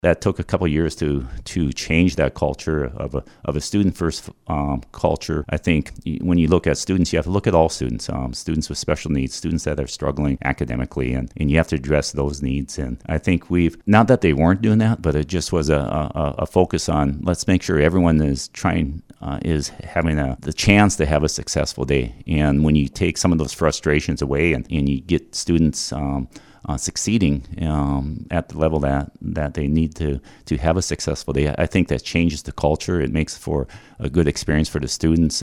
That took a couple of years to change that culture of a student first culture. I think when you look at students, you have to look at all students, students with special needs, students that are struggling academically, and you have to address those needs. And I think we've, not that they weren't doing that, but it just was a focus on let's make sure everyone is having the chance to have a successful day. And when you take some of those frustrations away and you get students succeeding at the level that they need to have a successful day, I think that changes the culture. It makes for a good experience for the students.